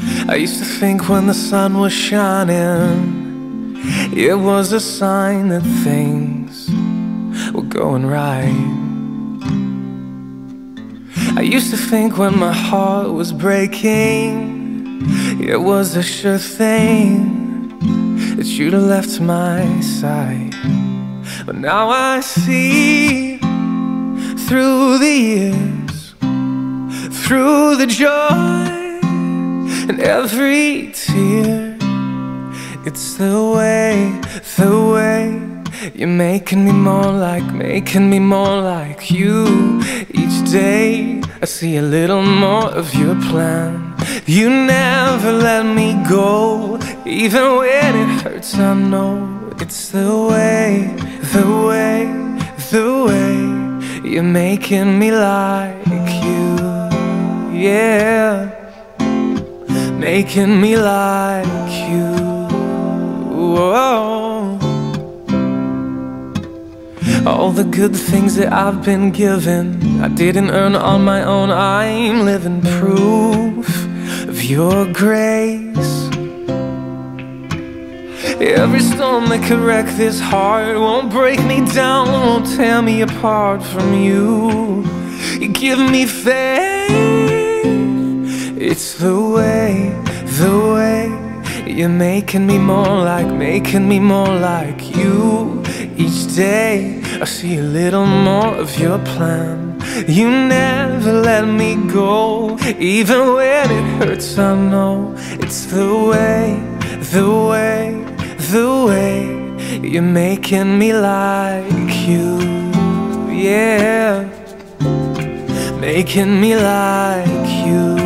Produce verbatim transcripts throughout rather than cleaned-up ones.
I used to think when the sun was shining, it was a sign that things were going right. I used to think when my heart was breaking, it was a sure thing that you'd have left my side. But now I see through the years, through the joy and every tear, it's the way, the way you're making me more like, making me more like you. Each day I see a little more of your plan. You never let me go, even when it hurts. I know it's the way, the way, the way you're making me like you. Yeah, making me like you. Whoa. All the good things that I've been given, I didn't earn on my own. I'm living proof of your grace. Every storm that could wreck this heart won't break me down, won't tear me apart from you. You give me faith. It's the way, the way you're making me more like, making me more like you. Each day I see a little more of your plan. You never let me go, even when it hurts. I know it's the way, the way, the way you're making me like you. Yeah, making me like you.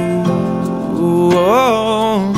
Whoa.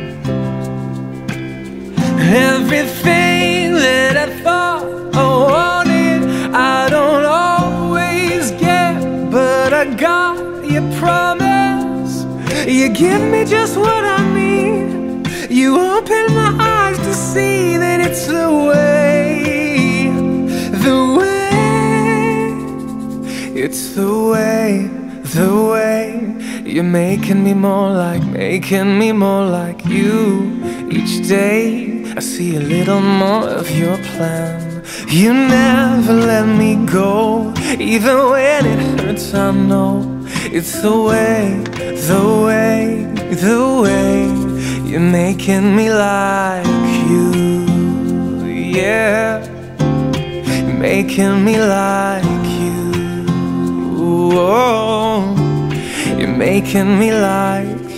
Everything that I thought I wanted, I don't always get, but I got your promise. You give me just what I need. You open my eyes to see that it's the way, the way. It's the way, the way you're making me more like, making me more like you. Each day I see a little more of your plan. You never let me go, even when it hurts. I know it's the way, the way, the way you're making me like you. Yeah, you're making me like you. Whoa. You're making me like